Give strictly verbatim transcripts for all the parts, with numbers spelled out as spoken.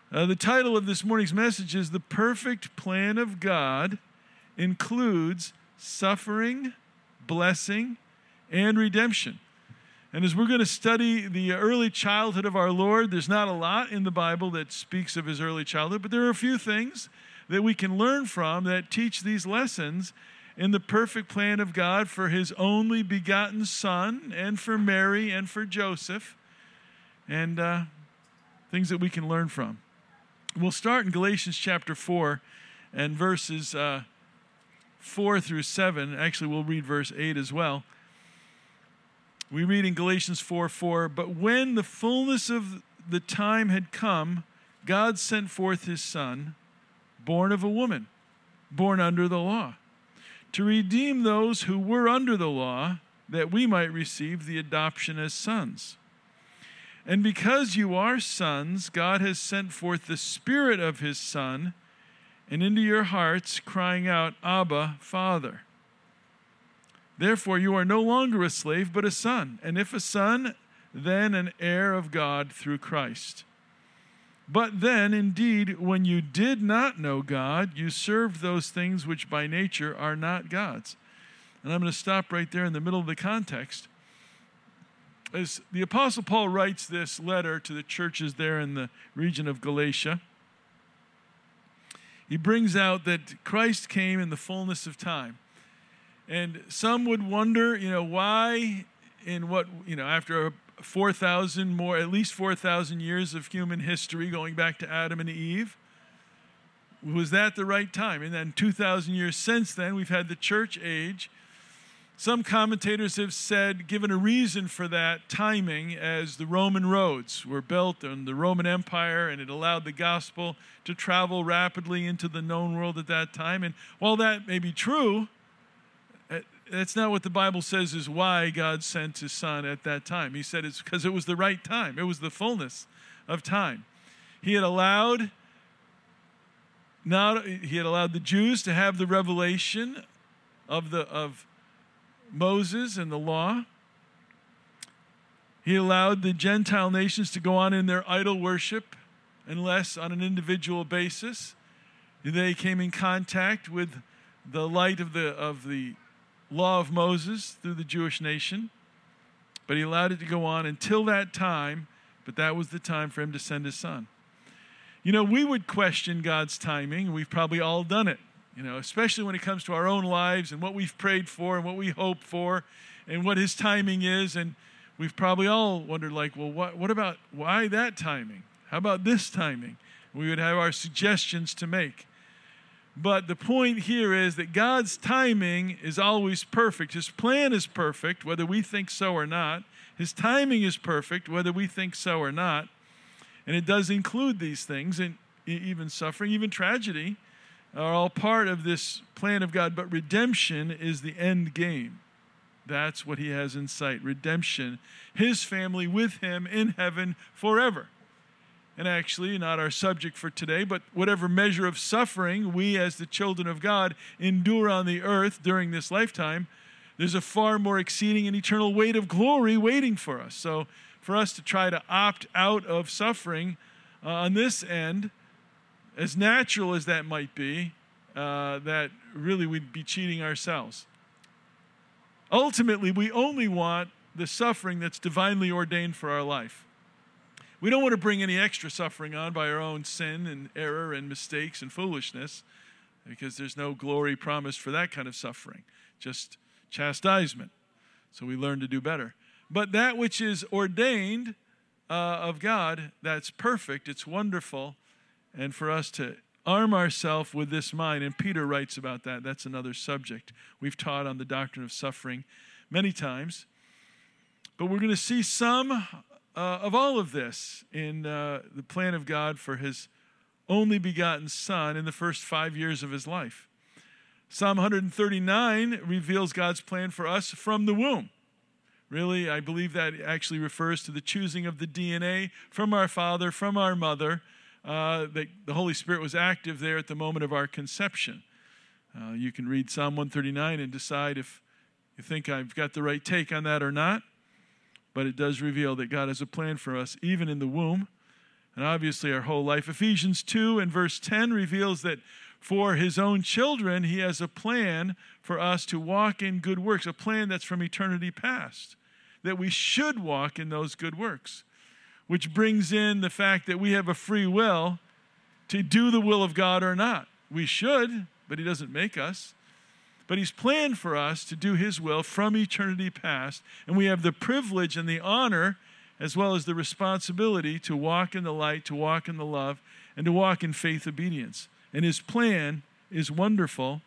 Uh, the title of this morning's message is The Perfect Plan of God Includes Suffering, Blessing, and Redemption. And as we're going to study the early childhood of our Lord, there's not a lot in the Bible that speaks of his early childhood, but there are a few things that we can learn from that teach these lessons in the perfect plan of God for his only begotten Son, and for Mary, and for Joseph, and uh, things that we can learn from. We'll start in Galatians chapter four and verses uh, four through seven. Actually, we'll read verse eight as well. We read in Galatians four four, "But when the fullness of the time had come, God sent forth his Son, born of a woman, born under the law, to redeem those who were under the law, that we might receive the adoption as sons. And because you are sons, God has sent forth the Spirit of his Son, and into your hearts, crying out, Abba, Father. Therefore you are no longer a slave, but a son, and if a son, then an heir of God through Christ. But then, indeed, when you did not know God, you served those things which by nature are not God's." And I'm going to stop right there in the middle of the context. As the Apostle Paul writes this letter to the churches there in the region of Galatia, he brings out that Christ came in the fullness of time. And some would wonder, you know, why in what, you know, after four thousand more, at least four thousand years of human history going back to Adam and Eve, was that the right time? And then two thousand years since then, we've had the church age. Some commentators have said, given a reason for that timing, as the Roman roads were built in the Roman Empire, and it allowed the gospel to travel rapidly into the known world at that time. And while that may be true, that's not what the Bible says is why God sent his Son at that time. He said it's because it was the right time. It was the fullness of time. He had allowed, not, he had allowed the Jews to have the revelation of the of Moses and the law. He allowed the Gentile nations to go on in their idol worship unless on an individual basis they came in contact with the light of the of the law of Moses through the Jewish nation. But he allowed it to go on until that time, but that was the time for him to send his Son. You know, we would question God's timing. We've probably all done it. You know, especially when it comes to our own lives and what we've prayed for and what we hope for and what his timing is. And we've probably all wondered, like, well, what, what about, why that timing? How about this timing? We would have our suggestions to make. But the point here is that God's timing is always perfect. His plan is perfect, whether we think so or not. His timing is perfect, whether we think so or not. And it does include these things, and even suffering, even tragedy, are all part of this plan of God, but redemption is the end game. That's what he has in sight, redemption, his family with him in heaven forever. And actually, not our subject for today, but whatever measure of suffering we as the children of God endure on the earth during this lifetime, there's a far more exceeding and eternal weight of glory waiting for us. So for us to try to opt out of suffering uh, on this end, as natural as that might be, uh, that really we'd be cheating ourselves. Ultimately, we only want the suffering that's divinely ordained for our life. We don't want to bring any extra suffering on by our own sin and error and mistakes and foolishness, because there's no glory promised for that kind of suffering, just chastisement. So we learn to do better. But that which is ordained uh, of God, that's perfect, it's wonderful, and for us to arm ourselves with this mind, and Peter writes about that. That's another subject. We've taught on the doctrine of suffering many times. But we're going to see some uh, of all of this in uh, the plan of God for his only begotten Son in the first five years of his life. Psalm one thirty-nine reveals God's plan for us from the womb. Really, I believe that actually refers to the choosing of the D N A from our father, from our mother, uh, that the Holy Spirit was active there at the moment of our conception. Uh, you can read Psalm one thirty-nine and decide if you think I've got the right take on that or not. But it does reveal that God has a plan for us even in the womb. and obviously our whole life. Ephesians two and verse ten reveals that for his own children, he has a plan for us to walk in good works, a plan that's from eternity past, that we should walk in those good works, which brings in the fact that we have a free will to do the will of God or not. We should, but he doesn't make us. But he's planned for us to do his will from eternity past, and we have the privilege and the honor as well as the responsibility to walk in the light, to walk in the love, and to walk in faith obedience. And his plan is wonderful,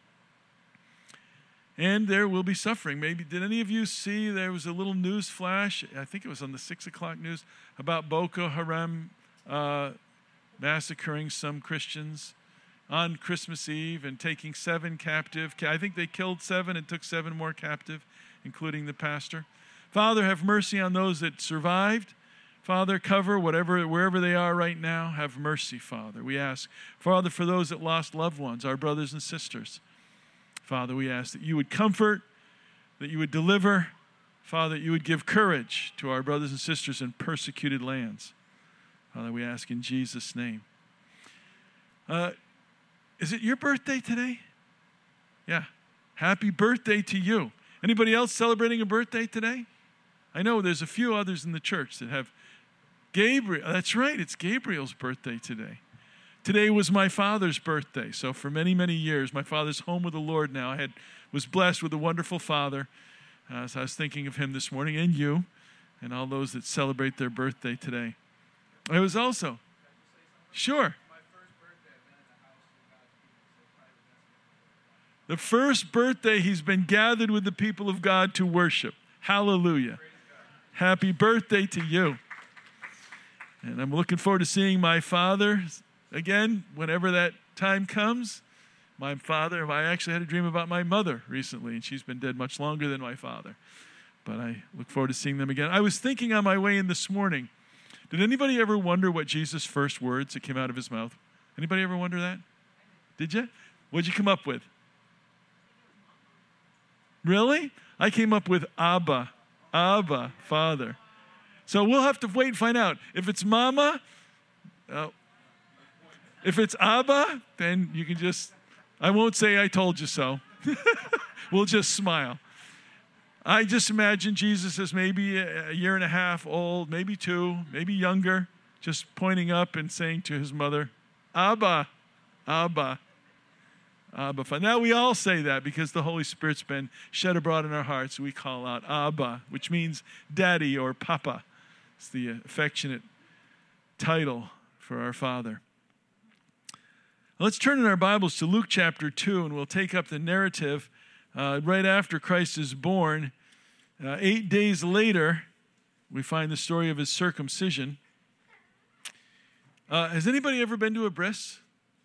and there will be suffering. Maybe, did any of you see there was a little news flash, I think it was on the six o'clock news, about Boko Haram uh, massacring some Christians on Christmas Eve and taking seven captive. I think they killed seven and took seven more captive, including the pastor. Father, have mercy on those that survived. Father, cover whatever, wherever they are right now. Have mercy, Father. We ask, Father, for those that lost loved ones, our brothers and sisters. Father, we ask that you would comfort, that you would deliver. Father, that you would give courage to our brothers and sisters in persecuted lands. Father, we ask in Jesus' name. Uh, is it your birthday today? Yeah. Happy birthday to you. Anybody else celebrating a birthday today? I know there's a few others in the church that have Gabriel. That's right, it's Gabriel's birthday today. Today was my father's birthday. So for many, many years, my father's home with the Lord now. I had was blessed with a wonderful father. Uh, so I was thinking of him this morning, and you, and all those that celebrate their birthday today. I was also, sure. The first birthday he's been gathered with the people of God to worship. Hallelujah. Happy birthday to you. And I'm looking forward to seeing my father again whenever that time comes. My father, I actually had a dream about my mother recently, and she's been dead much longer than my father. But I look forward to seeing them again. I was thinking on my way in this morning, did anybody ever wonder what Jesus' first words that came out of his mouth? Anybody ever wonder that? Did you? What'd you come up with? Really? I came up with Abba. Abba, Father. So we'll have to wait and find out. If it's Mama, uh, if it's Abba, then you can just, I won't say I told you so. We'll just smile. I just imagine Jesus as maybe a year and a half old, maybe two, maybe younger, just pointing up and saying to his mother, Abba, Abba. Abba, Father. Now we all say that because the Holy Spirit's been shed abroad in our hearts. We call out Abba, which means daddy or papa. It's the affectionate title for our Father. Let's turn in our Bibles to Luke chapter two, and we'll take up the narrative uh, right after Christ is born. Uh, eight days later, we find the story of his circumcision. Uh, has anybody ever been to a bris?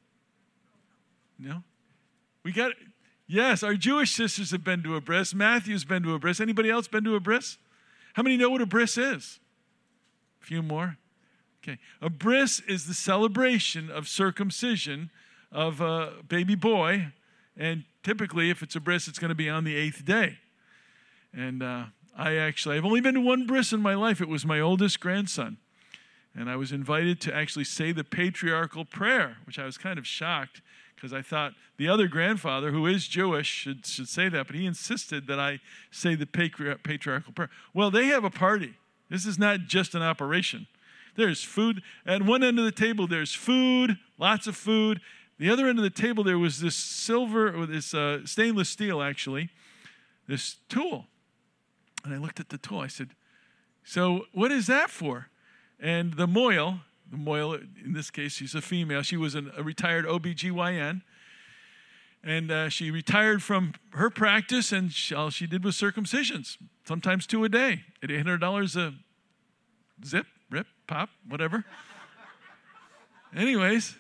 No? We got, yes, our Jewish sisters have been to a bris. Matthew's been to a bris. Anybody else been to a bris? How many know what a bris is? A few more? Okay. A bris is the celebration of circumcision of a baby boy. And typically, if it's a bris, it's going to be on the eighth day. And uh, I actually, I've only been to one bris in my life. It was my oldest grandson. And I was invited to actually say the patriarchal prayer, which I was kind of shocked because I thought the other grandfather, who is Jewish, should, should say that. But he insisted that I say the patri- patriarchal prayer. Well, they have a party. This is not just an operation. There's food. At one end of the table, there's food, lots of food. The other end of the table, there was this silver, or this uh, stainless steel, actually, this tool. And I looked at the tool. I said, so what is that for? And the moil, the moil, in this case, she's a female. She was an, a retired O B G Y N. And uh, she retired from her practice, and she, all she did was circumcisions, sometimes two a day, at eight hundred dollars a zip, rip, pop, whatever. Anyways,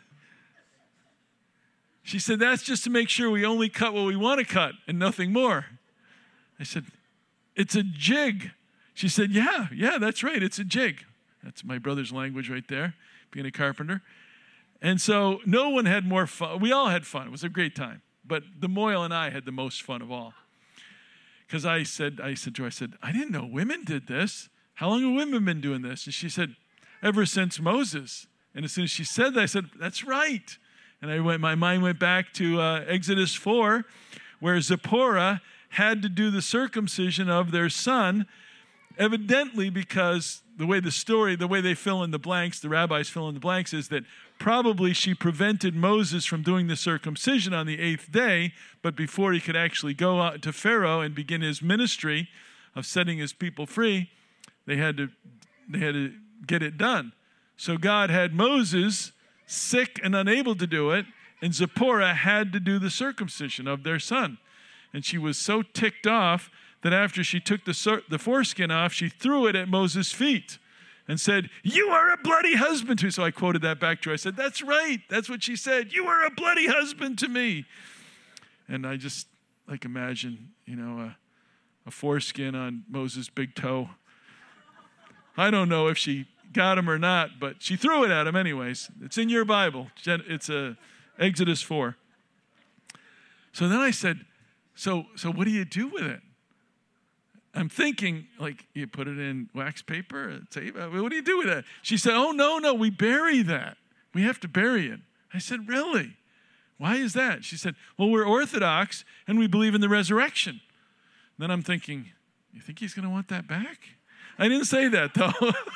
she said, that's just to make sure we only cut what we want to cut and nothing more. I said, it's a jig. She said, yeah, yeah, that's right, it's a jig. That's my brother's language right there, being a carpenter. And so no one had more fun. We all had fun. It was a great time. But the Moyle and I had the most fun of all. Because I said, I said to her, I said, I didn't know women did this. How long have women been doing this? And she said, ever since Moses. And as soon as she said that, I said, that's right. And I went, my mind went back to uh, Exodus four, where Zipporah had to do the circumcision of their son, evidently because the way the story, the way they fill in the blanks, the rabbis fill in the blanks, is that probably she prevented Moses from doing the circumcision on the eighth day, but before he could actually go out to Pharaoh and begin his ministry of setting his people free, they had to, they had to get it done. So God had Moses sick and unable to do it, and Zipporah had to do the circumcision of their son. And she was so ticked off that after she took the, the foreskin off, she threw it at Moses' feet and said, "You are a bloody husband to me." So I quoted that back to her. I said, "That's right. That's what she said. You are a bloody husband to me." And I just like imagine, you know, a, a foreskin on Moses' big toe. I don't know if she got him or not, but she threw it at him anyways. It's in your Bible. It's a Exodus four. So then I said, so so what do you do with it? I'm thinking, like, you put it in wax paper, tape. What do you do with that? She said, "Oh, no, no, we bury that. We have to bury it." I said, "Really? Why is that?" She said, "Well, we're Orthodox, and we believe in the resurrection." Then I'm thinking, you think he's going to want that back? I didn't say that, though.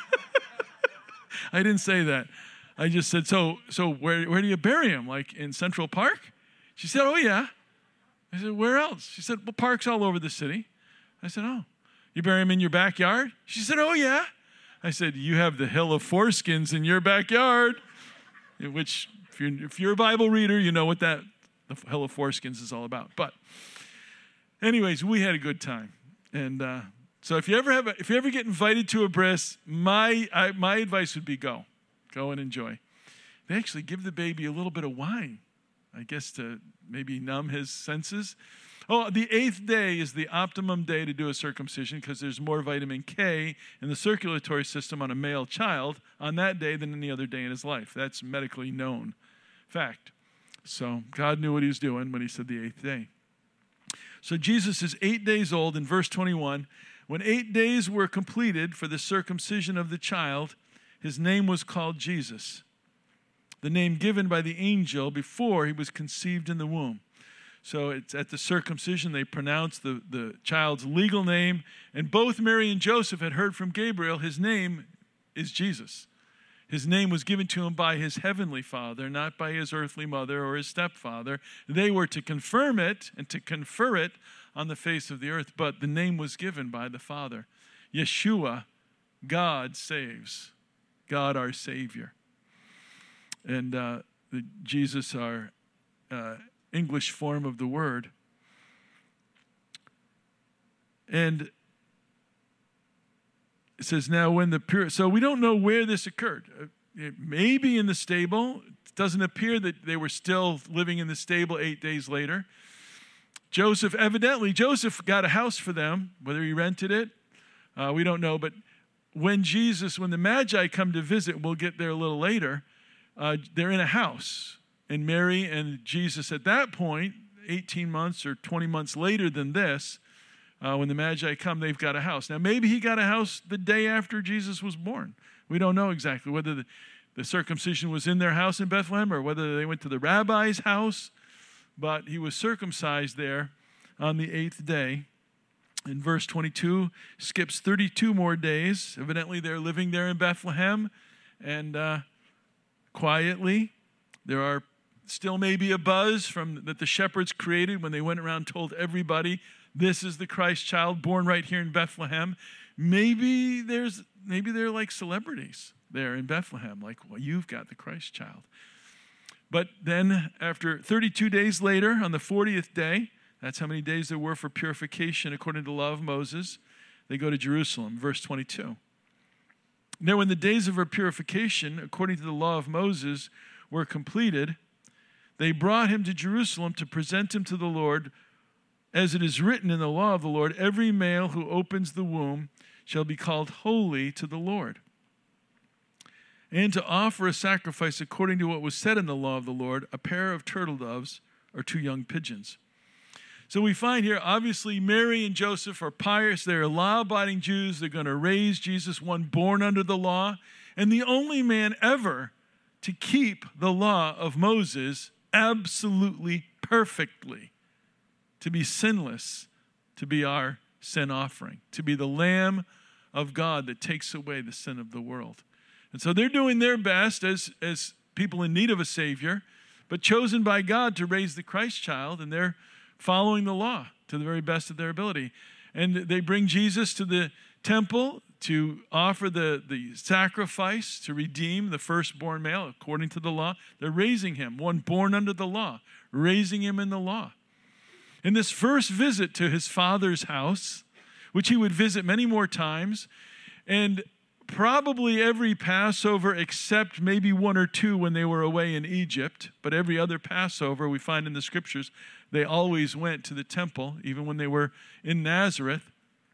I didn't say that. I just said, so so where, where do you bury him? Like in Central Park? She said, "Oh, yeah." I said, "Where else?" She said, "Well, parks all over the city." I said, "Oh, you bury him in your backyard?" She said, "Oh, yeah." I said, "You have the hill of foreskins in your backyard," in which, if you're, if you're a Bible reader, you know what that the hill of foreskins is all about. But anyways, we had a good time. And uh, so if you ever have, a, if you ever get invited to a bris, my I, my advice would be go. Go and enjoy. They actually give the baby a little bit of wine, I guess, to maybe numb his senses. Oh, the eighth day is the optimum day to do a circumcision because there's more vitamin K in the circulatory system on a male child on that day than any other day in his life. That's medically known fact. So God knew what he was doing when he said the eighth day. So Jesus is eight days old in verse twenty-one. When eight days were completed for the circumcision of the child, his name was called Jesus, the name given by the angel before he was conceived in the womb. So it's at the circumcision, they pronounced the, the child's legal name, and both Mary and Joseph had heard from Gabriel, his name is Jesus. His name was given to him by his heavenly father, not by his earthly mother or his stepfather. They were to confirm it and to confer it on the face of the earth, but the name was given by the Father. Yeshua, God saves. God our Savior. And uh, the, Jesus, our uh, English form of the word. And it says, now when the pure, so we don't know where this occurred. It may be in the stable. It doesn't appear that they were still living in the stable eight days later. Joseph, evidently, Joseph got a house for them, whether he rented it, uh, we don't know. But when Jesus, when the Magi come to visit, we'll get there a little later, uh, they're in a house. And Mary and Jesus at that point, eighteen months or twenty months later than this, uh, when the Magi come, they've got a house. Now, maybe he got a house the day after Jesus was born. We don't know exactly whether the, the circumcision was in their house in Bethlehem or whether they went to the rabbi's house. But he was circumcised there on the eighth day. In verse twenty-two, skips thirty-two more days. Evidently, they're living there in Bethlehem. And uh, quietly, there are still maybe a buzz from that the shepherds created when they went around and told everybody, this is the Christ child born right here in Bethlehem. Maybe there's maybe they're like celebrities there in Bethlehem, like, well, you've got the Christ child. But then after thirty-two days later, on the fortieth day, that's how many days there were for purification according to the law of Moses, they go to Jerusalem, verse twenty-two. Now when the days of her purification, according to the law of Moses, were completed, they brought him to Jerusalem to present him to the Lord. As it is written in the law of the Lord, every male who opens the womb shall be called holy to the Lord. And to offer a sacrifice according to what was said in the law of the Lord, a pair of turtle doves or two young pigeons. So we find here, obviously, Mary and Joseph are pious. They're law-abiding Jews. They're going to raise Jesus, one born under the law, and the only man ever to keep the law of Moses absolutely perfectly, to be sinless, to be our sin offering, to be the Lamb of God that takes away the sin of the world. And so they're doing their best as, as people in need of a Savior, but chosen by God to raise the Christ child, and they're following the law to the very best of their ability. And they bring Jesus to the temple to offer the, the sacrifice to redeem the firstborn male according to the law. They're raising him, one born under the law, raising him in the law. In this first visit to his father's house, which he would visit many more times, and probably every Passover except maybe one or two when they were away in Egypt, but every other Passover we find in the scriptures, they always went to the temple, even when they were in Nazareth.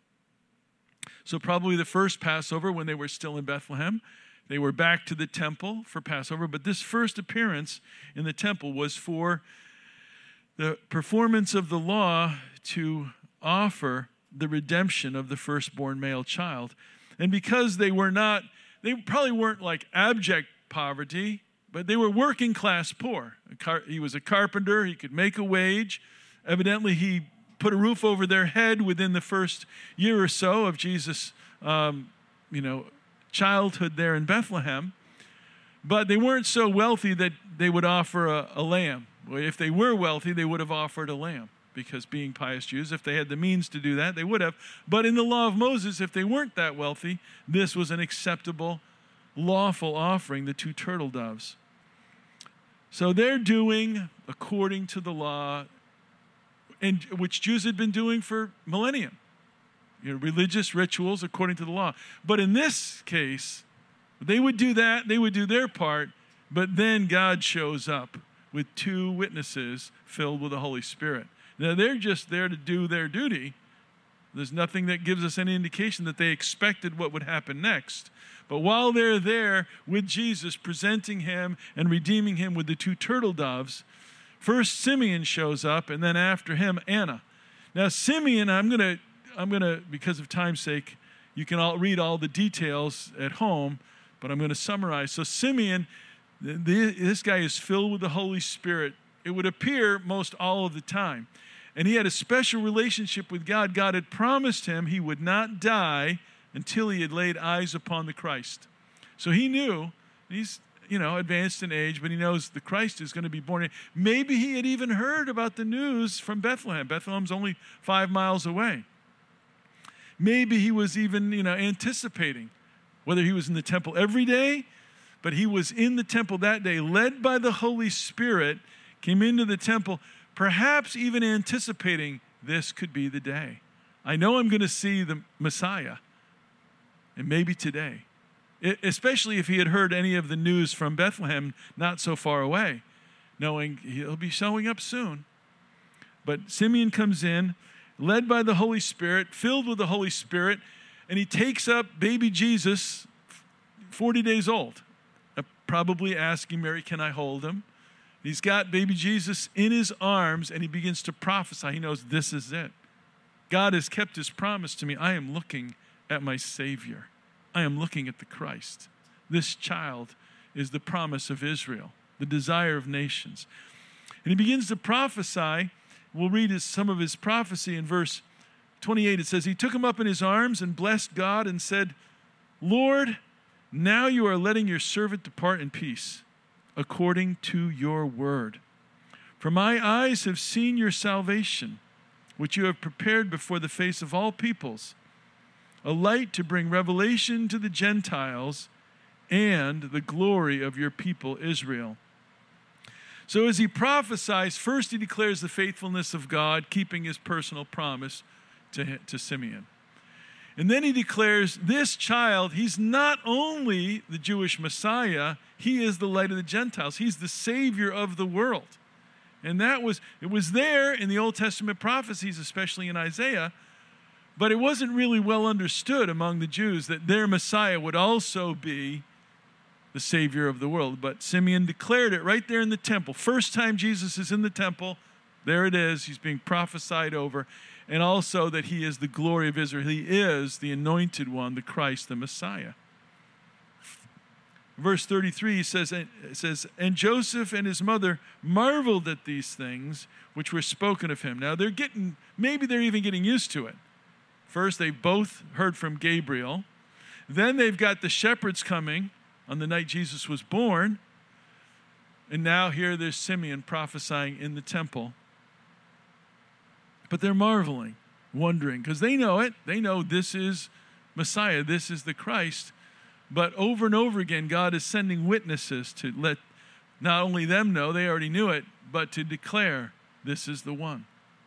So probably the first Passover when they were still in Bethlehem, they were back to the temple for Passover, but this first appearance in the temple was for the performance of the law to offer the redemption of the firstborn male child. And because they were not, they probably weren't like abject poverty, but they were working class poor. He was a carpenter, he could make a wage. Evidently, he put a roof over their head within the first year or so of Jesus' um, you know, childhood there in Bethlehem. But they weren't so wealthy that they would offer a, a lamb. If they were wealthy, they would have offered a lamb, because being pious Jews, if they had the means to do that, they would have. But in the law of Moses, if they weren't that wealthy, this was an acceptable, lawful offering, the two turtle doves. So they're doing according to the law, and which Jews had been doing for millennium. You know, religious rituals according to the law. But in this case, they would do that, they would do their part, but then God shows up with two witnesses filled with the Holy Spirit. Now, they're just there to do their duty. There's nothing that gives us any indication that they expected what would happen next. But while they're there with Jesus, presenting him and redeeming him with the two turtle doves, first Simeon shows up, and then after him, Anna. Now, Simeon, I'm going to, I'm going to, because of time's sake, you can all read all the details at home, but I'm going to summarize. So Simeon, this guy is filled with the Holy Spirit. It would appear most all of the time. And he had a special relationship with God. God had promised him he would not die until he had laid eyes upon the Christ. So he knew, he's, you know, advanced in age, but he knows the Christ is going to be born. Maybe he had even heard about the news from Bethlehem. Bethlehem's only five miles away. Maybe he was even, you know, anticipating whether he was in the temple every day, but he was in the temple that day, led by the Holy Spirit, came into the temple, perhaps even anticipating this could be the day. I know I'm going to see the Messiah, and maybe today. It, especially if he had heard any of the news from Bethlehem not so far away, knowing he'll be showing up soon. But Simeon comes in, led by the Holy Spirit, filled with the Holy Spirit, and he takes up baby Jesus, forty days old, probably asking Mary, can I hold him? He's got baby Jesus in his arms, and he begins to prophesy. He knows this is it. God has kept his promise to me. I am looking at my Savior. I am looking at the Christ. This child is the promise of Israel, the desire of nations. And he begins to prophesy. We'll read his, some of his prophecy in verse twenty-eight. It says, he took him up in his arms and blessed God and said, Lord, now you are letting your servant depart in peace, according to your word. For my eyes have seen your salvation, which you have prepared before the face of all peoples, a light to bring revelation to the Gentiles and the glory of your people Israel. So as he prophesies, first he declares the faithfulness of God, keeping his personal promise to, to Simeon. And then he declares this child, he's not only the Jewish Messiah, he is the light of the Gentiles. He's the Savior of the world. And that was, it was there in the Old Testament prophecies, especially in Isaiah, but it wasn't really well understood among the Jews that their Messiah would also be the Savior of the world. But Simeon declared it right there in the temple. First time Jesus is in the temple, there it is. He's being prophesied over. And also that he is the glory of Israel. He is the anointed one, the Christ, the Messiah. verse thirty-three, he says, it says, and Joseph and his mother marveled at these things which were spoken of him. Now they're getting, maybe they're even getting used to it. First, they both heard from Gabriel. Then they've got the shepherds coming on the night Jesus was born. And now here there's Simeon prophesying in the temple. But they're marveling, wondering, because they know it. They know this is Messiah. This is the Christ. But over and over again, God is sending witnesses to let not only them know, they already knew it, but to declare this is the one.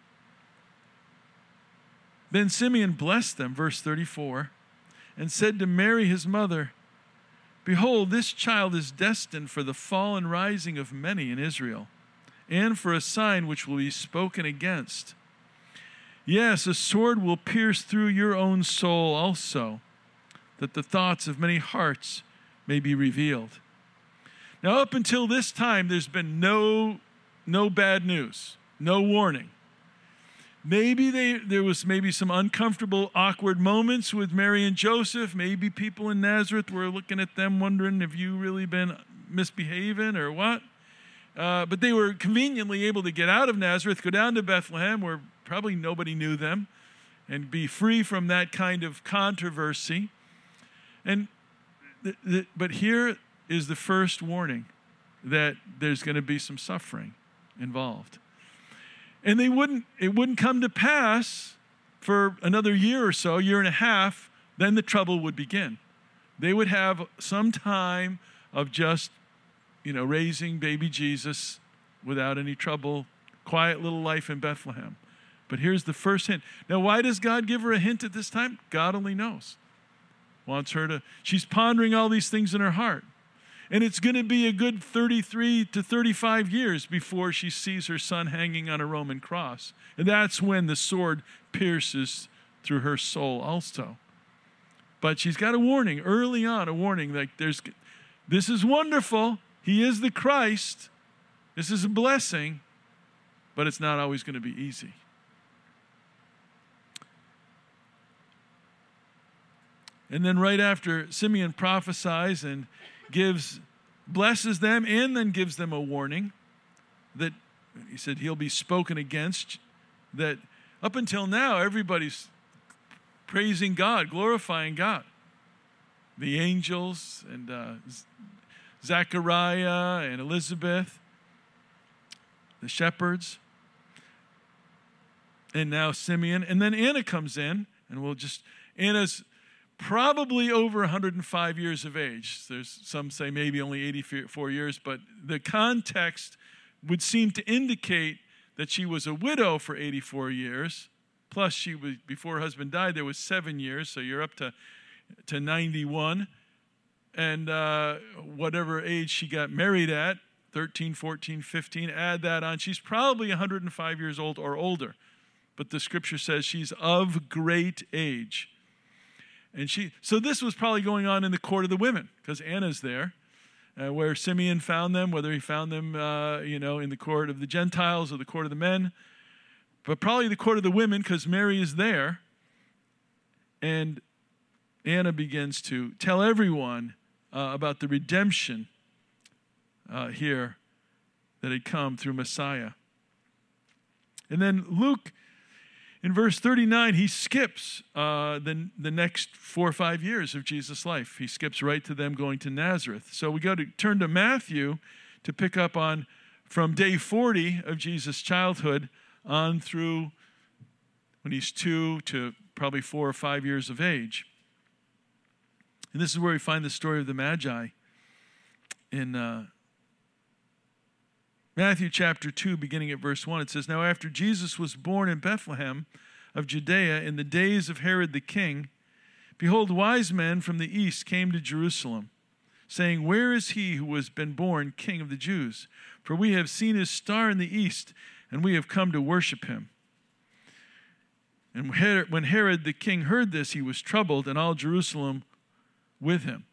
Then Simeon blessed them, verse thirty-four, and said to Mary his mother, behold, this child is destined for the fall and rising of many in Israel, and for a sign which will be spoken against. Yes, a sword will pierce through your own soul also, that the thoughts of many hearts may be revealed. Now, up until this time, there's been no, no bad news, no warning. Maybe they, there was maybe some uncomfortable, awkward moments with Mary and Joseph. Maybe people in Nazareth were looking at them wondering, have you really been misbehaving or what? Uh, but they were conveniently able to get out of Nazareth, go down to Bethlehem, where probably nobody knew them, and be free from that kind of controversy. And the, the, but here is the first warning that there's going to be some suffering involved. And they wouldn't, it wouldn't come to pass for another year or so, year and a half, then the trouble would begin. They would have some time of just, you know, raising baby Jesus without any trouble, quiet little life in Bethlehem. But here's the first hint. Now, why does God give her a hint at this time? God only knows. Wants her to, she's pondering all these things in her heart. And it's going to be a good thirty-three to thirty-five years before she sees her son hanging on a Roman cross. And that's when the sword pierces through her soul also. But she's got a warning early on, a warning like there's, this is wonderful. He is the Christ. This is a blessing, but it's not always going to be easy. And then right after, Simeon prophesies and gives, blesses them and then gives them a warning that he said he'll be spoken against, that up until now, everybody's praising God, glorifying God. The angels and uh, Zechariah and Elizabeth, the shepherds, and now Simeon. And then Anna comes in, and we'll just, Anna's probably over one hundred five years of age. There's some say maybe only eighty-four years, but the context would seem to indicate that she was a widow for eighty-four years. Plus, she was, before her husband died, there was seven years, so you're up to, to ninety-one. And uh, whatever age she got married at, thirteen, fourteen, fifteen, add that on. She's probably one hundred five years old or older. But the scripture says she's of great age. And she, so this was probably going on in the court of the women, because Anna's there, uh, where Simeon found them, whether he found them, uh, you know, in the court of the Gentiles or the court of the men, but probably the court of the women, because Mary is there. And Anna begins to tell everyone uh, about the redemption uh, here that had come through Messiah. And then Luke, in verse thirty-nine, he skips uh, the, the next four or five years of Jesus' life. He skips right to them going to Nazareth. So we got to turn to Matthew to pick up on from day forty of Jesus' childhood on through when he's two to probably four or five years of age. And this is where we find the story of the Magi in uh, Matthew chapter two, beginning at verse one. It says, now after Jesus was born in Bethlehem of Judea in the days of Herod the king, behold, wise men from the east came to Jerusalem, saying, where is he who has been born king of the Jews? For we have seen his star in the east, and we have come to worship him. And when Herod the king heard this, he was troubled, and all Jerusalem with him.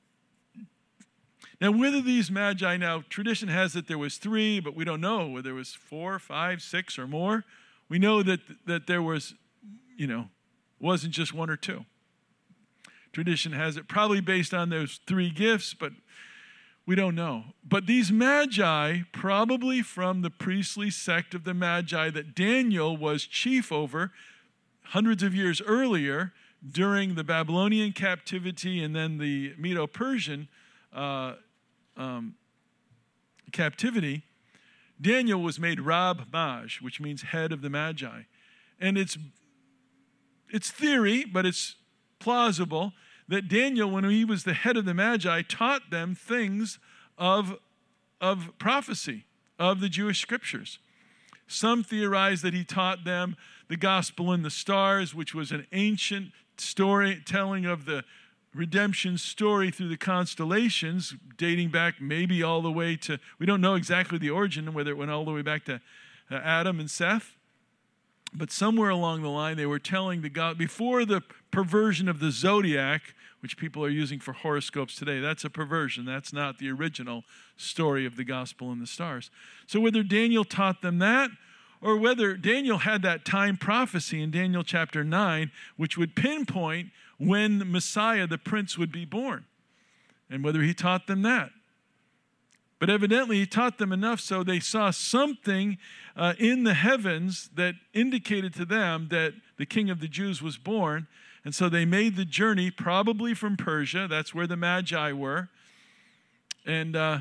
Now, whether these magi, now tradition has that there was three, but we don't know whether there was four, five, six, or more. We know that that there was, you know, wasn't just one or two. Tradition has it probably based on those three gifts, but We don't know. But these magi, probably from the priestly sect of the magi that Daniel was chief over hundreds of years earlier during the Babylonian captivity and then the Medo-Persian uh, um, captivity, Daniel was made Rab Maj, which means head of the magi. And it's, it's theory, but it's plausible that Daniel, when he was the head of the Magi, taught them things of, of prophecy, of the Jewish scriptures. Some theorize that he taught them the gospel in the stars, which was an ancient storytelling of the redemption story through the constellations, dating back maybe all the way to, we don't know exactly the origin, whether it went all the way back to uh, Adam and Seth. But somewhere along the line, they were telling the God, before the perversion of the zodiac, which people are using for horoscopes today, that's a perversion. That's not the original story of the gospel in the stars. So whether Daniel taught them that, or whether Daniel had that time prophecy in Daniel chapter nine, which would pinpoint when Messiah, the prince, would be born, and whether he taught them that. But evidently, he taught them enough so they saw something uh, in the heavens that indicated to them that the King of the Jews was born. And so they made the journey, probably from Persia. That's where the Magi were. And uh,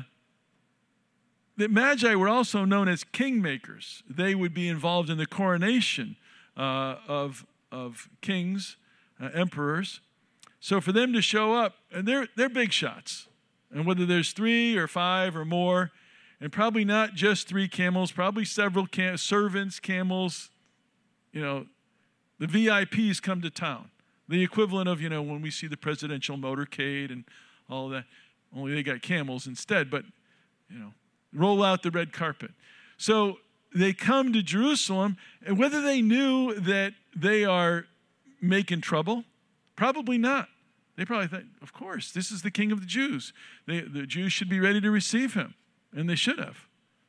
the Magi were also known as kingmakers. They would be involved in the coronation uh, of, of kings, uh, emperors. So for them to show up, and they're, they're big shots. And whether there's three or five or more, and probably not just three camels, probably several cam- servants, camels, you know, the V I Ps come to town. The equivalent of, you know, when we see the presidential motorcade and all of that, only they got camels instead, but, you know, roll out the red carpet. So they come to Jerusalem, and whether they knew that they are making trouble, probably not. They probably think, of course, this is the King of the Jews. They, the Jews should be ready to receive him, and they should have.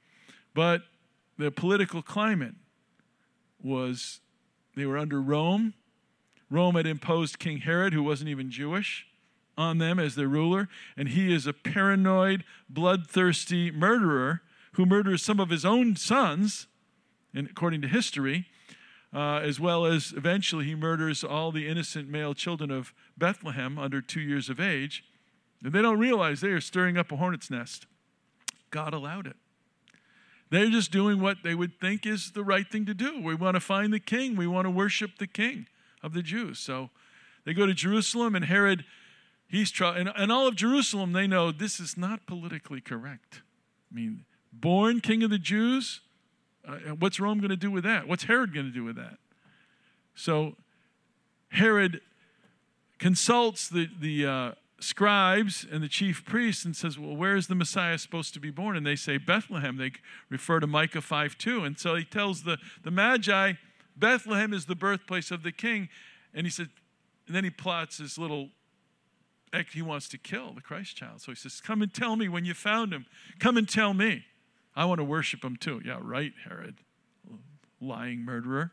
But the political climate was, they were under Rome. Rome had imposed King Herod, who wasn't even Jewish, on them as their ruler, and he is a paranoid, bloodthirsty murderer who murders some of his own sons, and according to history, Uh, as well as eventually he murders all the innocent male children of Bethlehem under two years of age. And they don't realize they are stirring up a hornet's nest. God allowed it. They're just doing what they would think is the right thing to do. We want to find the king. We want to worship the king of the Jews. So they go to Jerusalem, and Herod, he's trying, and, and all of Jerusalem, they know this is not politically correct. I mean, born king of the Jews, Uh, what's Rome going to do with that? What's Herod going to do with that? So Herod consults the, the uh, scribes and the chief priests and says, well, where is the Messiah supposed to be born? And they say Bethlehem. They refer to Micah five two. And so he tells the, the Magi, Bethlehem is the birthplace of the king. And he said, and then he plots his little, he wants to kill the Christ child. So he says, come and tell me when you found him. Come and tell me. I want to worship him too. Yeah, right, Herod, lying murderer.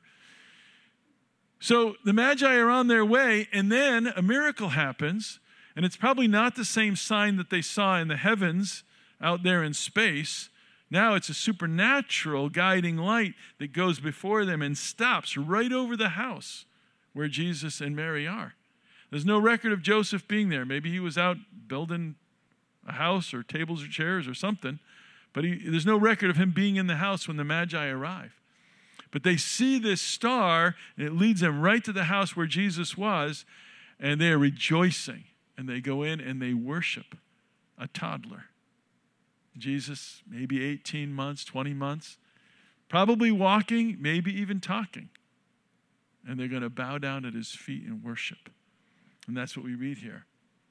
So the Magi are on their way, and then a miracle happens, and it's probably not the same sign that they saw in the heavens out there in space. Now it's a supernatural guiding light that goes before them and stops right over the house where Jesus and Mary are. There's no record of Joseph being there. Maybe he was out building a house or tables or chairs or something. But he, there's no record of him being in the house when the Magi arrive. But they see this star, and it leads them right to the house where Jesus was, and they are rejoicing. And they go in and they worship a toddler. Jesus, maybe eighteen months, twenty months, probably walking, maybe even talking. And they're going to bow down at his feet and worship. And that's what we read here.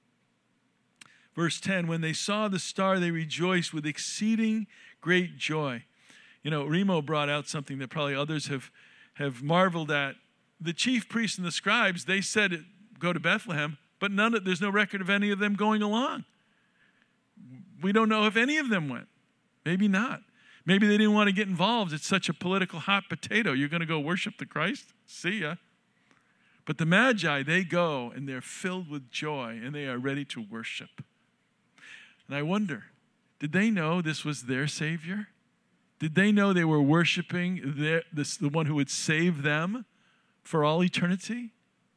Verse ten, when they saw the star, they rejoiced with exceeding great joy. You know, Remo brought out something that probably others have, have marveled at. The chief priests and the scribes, they said, go to Bethlehem, but none of, there's no record of any of them going along. We don't know if any of them went. Maybe not. Maybe they didn't want to get involved. It's such a political hot potato. You're going to go worship the Christ? See ya. But the Magi, they go, and they're filled with joy, and they are ready to worship. And I wonder, Did they know this was their Savior? Did they know they were worshiping their, this, the one who would save them for all eternity?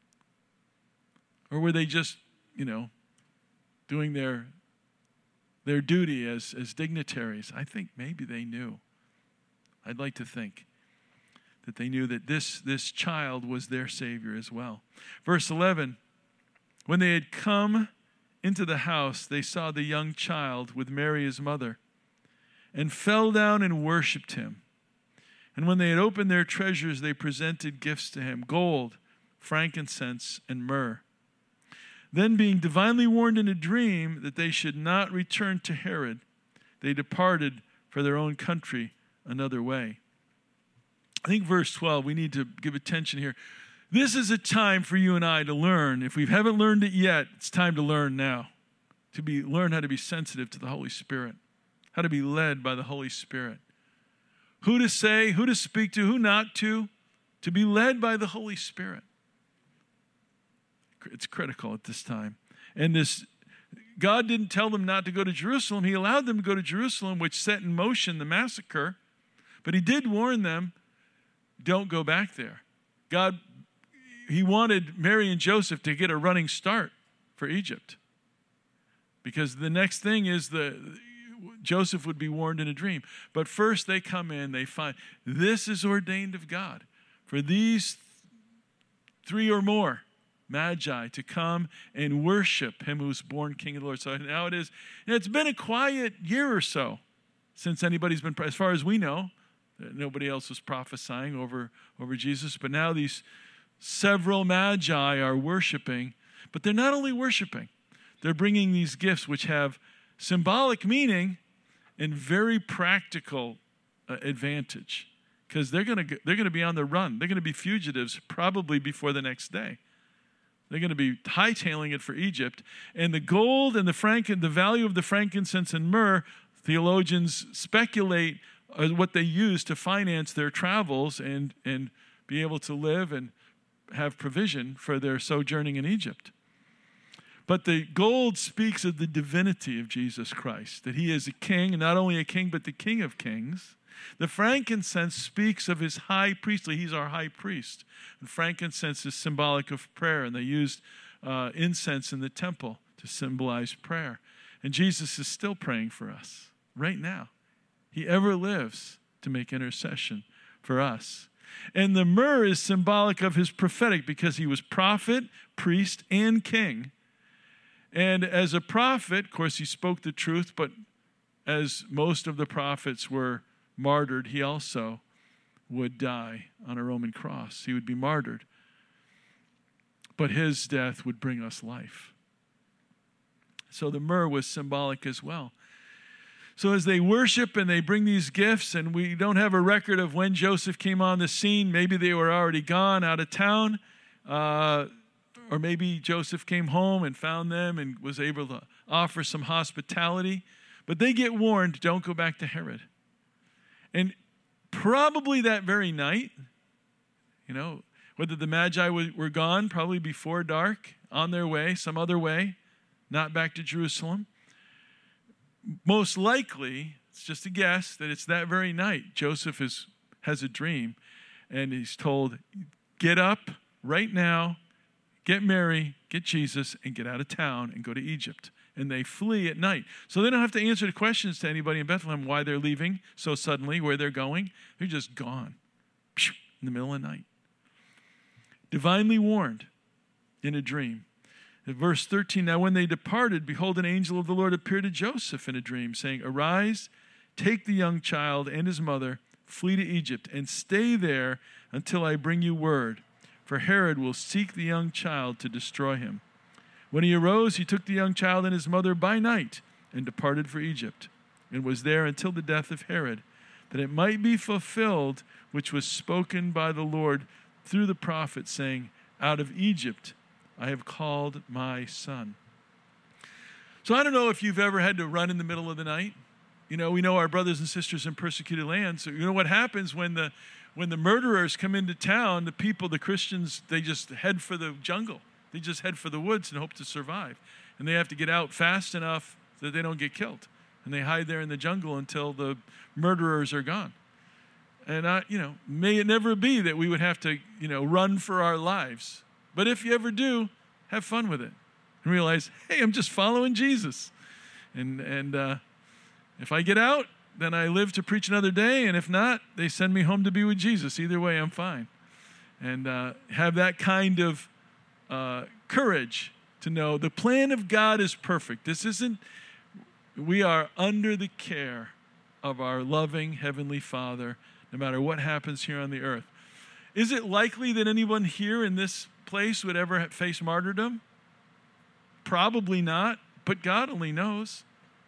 Or were they just, you know, doing their, their duty as, as dignitaries? I think maybe they knew. I'd like to think that they knew that this, this child was their Savior as well. Verse eleven, when they had come into the house, they saw the young child with Mary his mother, and fell down and worshipped him. And when they had opened their treasures, they presented gifts to him, gold, frankincense, and myrrh. Then, being divinely warned in a dream that they should not return to Herod, they departed for their own country another way. I think verse twelve, we need to give attention here. This is a time for you and I to learn. If we haven't learned it yet, it's time to learn now. To be learn how to be sensitive to the Holy Spirit, how to be led by the Holy Spirit. Who to say, who to speak to, who not to, to be led by the Holy Spirit. It's critical at this time. And this, God didn't tell them not to go to Jerusalem. He allowed them to go to Jerusalem, which set in motion the massacre. But he did warn them, don't go back there. God, he wanted Mary and Joseph to get a running start for Egypt. Because the next thing is the Joseph would be warned in a dream. But first they come in, they find this is ordained of God for these three or more magi to come and worship him who was born King of the Lord. So now it is, and it's been a quiet year or so since anybody's been, as far as we know, nobody else was prophesying over, over Jesus. But now these several magi are worshiping, but they're not only worshiping, they're bringing these gifts which have symbolic meaning and very practical uh, advantage, because they're going to they're going to be on the run. They're going to be fugitives probably before the next day. They're going to be hightailing it for Egypt, and the gold and the frankin the value of the frankincense and myrrh, theologians speculate uh, what they use to finance their travels and and be able to live and have provision for their sojourning in Egypt. But the gold speaks of the divinity of Jesus Christ, that he is a king, and not only a king, but the King of kings. The frankincense speaks of his high priestly. He's our high priest. And frankincense is symbolic of prayer, and they used uh, incense in the temple to symbolize prayer. And Jesus is still praying for us right now. He ever lives to make intercession for us. And the myrrh is symbolic of his prophetic, because he was prophet, priest, and king. And as a prophet, of course, he spoke the truth, but as most of the prophets were martyred, he also would die on a Roman cross. He would be martyred. But his death would bring us life. So the myrrh was symbolic as well. So as they worship and they bring these gifts, and we don't have a record of when Joseph came on the scene. Maybe they were already gone out of town. Uh, Or maybe Joseph came home and found them and was able to offer some hospitality. But they get warned, don't go back to Herod. And probably that very night, you know, whether the Magi were gone, probably before dark, on their way, some other way, not back to Jerusalem. Most likely, it's just a guess, that it's that very night Joseph is, has a dream, and he's told, get up right now, get Mary, get Jesus, and get out of town and go to Egypt. And they flee at night. So they don't have to answer the questions to anybody in Bethlehem why they're leaving so suddenly, where they're going. They're just gone in the middle of the night. Divinely warned in a dream. In verse thirteen, now when they departed, behold, an angel of the Lord appeared to Joseph in a dream, saying, arise, take the young child and his mother, flee to Egypt, and stay there until I bring you word. For Herod will seek the young child to destroy him. When he arose, he took the young child and his mother by night and departed for Egypt, and was there until the death of Herod, that it might be fulfilled which was spoken by the Lord through the prophet, saying, out of Egypt I have called my son. So I don't know if you've ever had to run in the middle of the night. You know, we know our brothers and sisters in persecuted lands. So you know what happens when the When the murderers come into town, the people, the Christians, they just head for the jungle. They just head for the woods and hope to survive. And they have to get out fast enough that they don't get killed. and they hide there in the jungle until the murderers are gone. And, I, you know, may it never be that we would have to, you know, run for our lives. But if you ever do, have fun with it and realize, hey, I'm just following Jesus. And, and uh, if I get out, then I live to preach another day. And if not, they send me home to be with Jesus. Either way, I'm fine. And uh, have that kind of uh, courage to know the plan of God is perfect. This isn't, we are under the care of our loving Heavenly Father, no matter what happens here on the earth. Is it likely that anyone here in this place would ever face martyrdom? Probably not, but God only knows.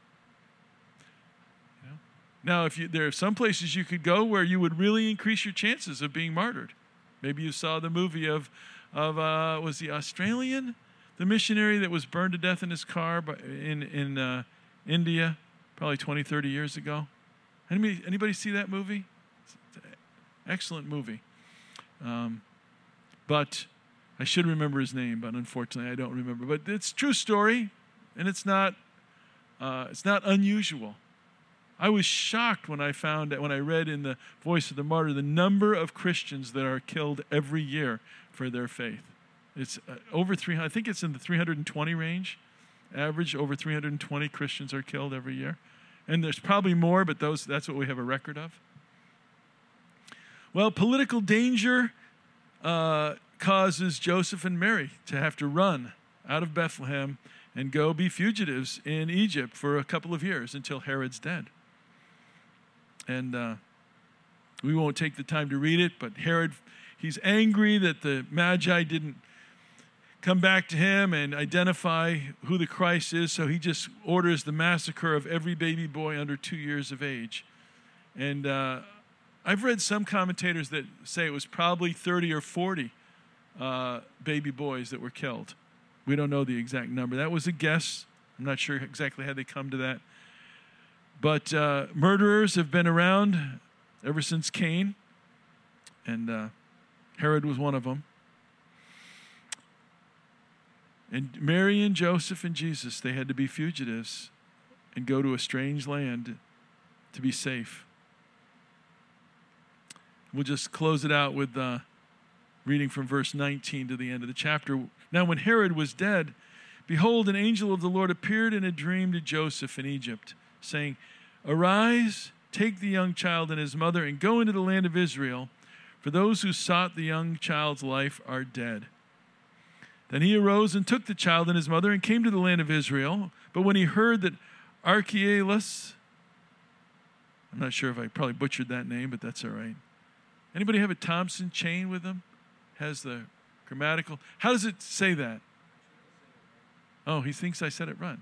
You know? Now, if you, there are some places you could go where you would really increase your chances of being martyred. Maybe you saw the movie of, of uh, was the Australian? The missionary that was burned to death in his car by, in, in uh, India, probably twenty, thirty years ago. Anybody, anybody see that movie? It's an excellent movie. Um, but I should remember his name, but unfortunately I don't remember. But it's a true story, and it's not, uh, it's not unusual. I was shocked when I found that when I read in the Voice of the Martyr the number of Christians that are killed every year for their faith. It's uh, over three hundred. I think it's in the three hundred twenty range. Average over three hundred twenty Christians are killed every year, and there's probably more, but those that's what we have a record of. Well, political danger uh, causes Joseph and Mary to have to run out of Bethlehem and go be fugitives in Egypt for a couple of years until Herod's dead. And uh, we won't take the time to read it, but Herod, he's angry that the Magi didn't come back to him and identify who the Christ is, so he just orders the massacre of every baby boy under two years of age. And uh, I've read some commentators that say it was probably thirty or forty uh, baby boys that were killed. We don't know the exact number. That was a guess. I'm not sure exactly how they come to that. But uh, murderers have been around ever since Cain, and uh, Herod was one of them. And Mary and Joseph and Jesus, they had to be fugitives and go to a strange land to be safe. We'll just close it out with uh, reading from verse nineteen to the end of the chapter. Now when Herod was dead, behold, an angel of the Lord appeared in a dream to Joseph in Egypt, saying, Arise, take the young child and his mother, and go into the land of Israel, for those who sought the young child's life are dead. Then he arose and took the child and his mother and came to the land of Israel. But when he heard that Archelaus, I'm not sure if I probably butchered that name, but that's all right. Anybody have a Thompson chain with them? Has the grammatical. How does it say that? Oh, he thinks I said it right.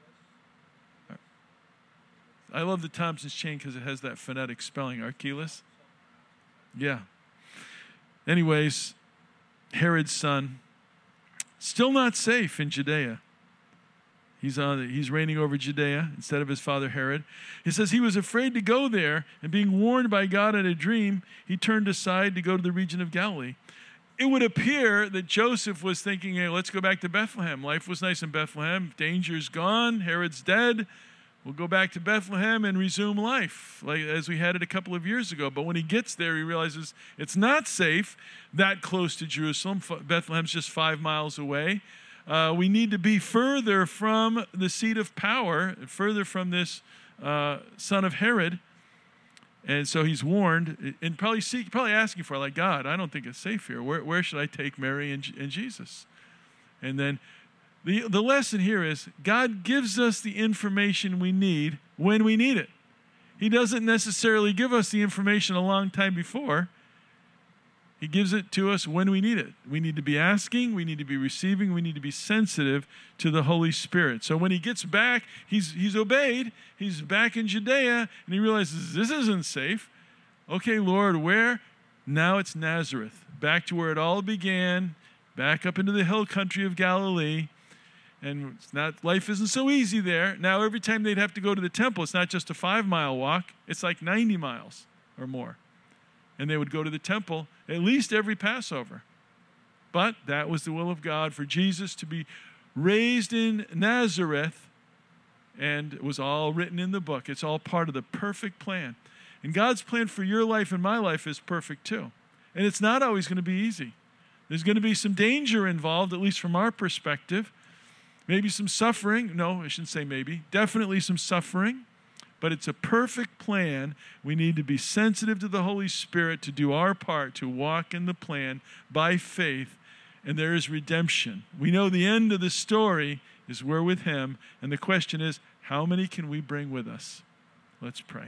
I love the Thompson's chain because it has that phonetic spelling, Archelaus. Yeah. Anyways, Herod's son, still not safe in Judea. He's on. He's reigning over Judea instead of his father Herod. He says he was afraid to go there, and being warned by God in a dream, he turned aside to go to the region of Galilee. It would appear that Joseph was thinking, hey, let's go back to Bethlehem. Life was nice in Bethlehem. Danger's gone. Herod's dead. We'll go back to Bethlehem and resume life, like as we had it a couple of years ago. But when he gets there, he realizes it's not safe that close to Jerusalem. Bethlehem's just five miles away. Uh, we need to be further from the seat of power, further from this uh, son of Herod. And so he's warned, and probably seek, probably asking for, like, God, I don't think it's safe here. Where, where should I take Mary and, and Jesus? And then The, the lesson here is God gives us the information we need when we need it. He doesn't necessarily give us the information a long time before. He gives it to us when we need it. We need to be asking, we need to be receiving, we need to be sensitive to the Holy Spirit. So when he gets back, he's, he's obeyed, he's back in Judea, and he realizes this isn't safe. Okay, Lord, where? Now it's Nazareth, back to where it all began, back up into the hill country of Galilee. And it's not, life isn't so easy there. Now, every time they'd have to go to the temple, it's not just a five-mile walk. It's like ninety miles or more. And they would go to the temple at least every Passover. But that was the will of God for Jesus to be raised in Nazareth and it was all written in the book. It's all part of the perfect plan. And God's plan for your life and my life is perfect too. And it's not always going to be easy. There's going to be some danger involved, at least from our perspective. Maybe some suffering. No, I shouldn't say maybe. Definitely some suffering. But it's a perfect plan. We need to be sensitive to the Holy Spirit to do our part, to walk in the plan by faith. And there is redemption. We know the end of the story is we're with Him. And the question is, how many can we bring with us? Let's pray.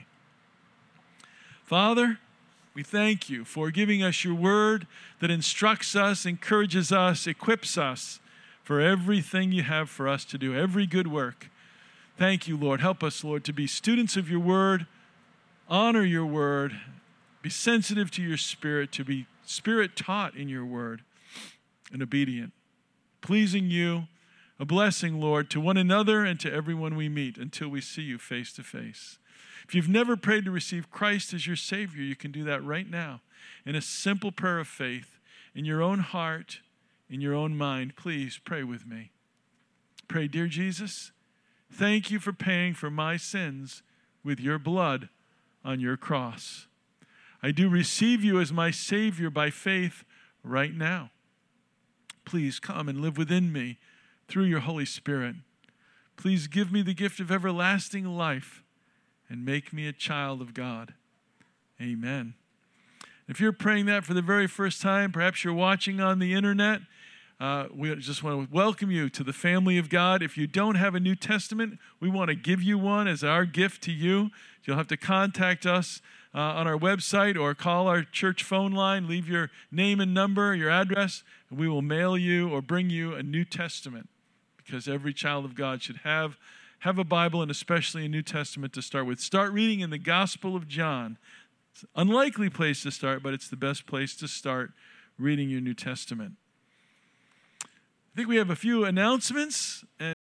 Father, we thank you for giving us your word that instructs us, encourages us, equips us for everything you have for us to do, every good work. Thank you, Lord. Help us, Lord, to be students of your word, honor your word, be sensitive to your spirit, to be spirit taught in your word, and obedient, pleasing you, a blessing, Lord, to one another and to everyone we meet until we see you face to face. If you've never prayed to receive Christ as your Savior, you can do that right now in a simple prayer of faith in your own heart, in your own mind. Please pray with me. Pray, dear Jesus, thank you for paying for my sins with your blood on your cross. I do receive you as my Savior by faith right now. Please come and live within me through your Holy Spirit. Please give me the gift of everlasting life and make me a child of God. Amen. If you're praying that for the very first time, perhaps you're watching on the internet, uh, we just want to welcome you to the family of God. If you don't have a New Testament, we want to give you one as our gift to you. You'll have to contact us uh, on our website or call our church phone line, leave your name and number, your address, and we will mail you or bring you a New Testament, because every child of God should have Have a Bible, and especially a New Testament to start with. Start reading in the Gospel of John. It's an unlikely place to start, but it's the best place to start reading your New Testament. I think we have a few announcements. And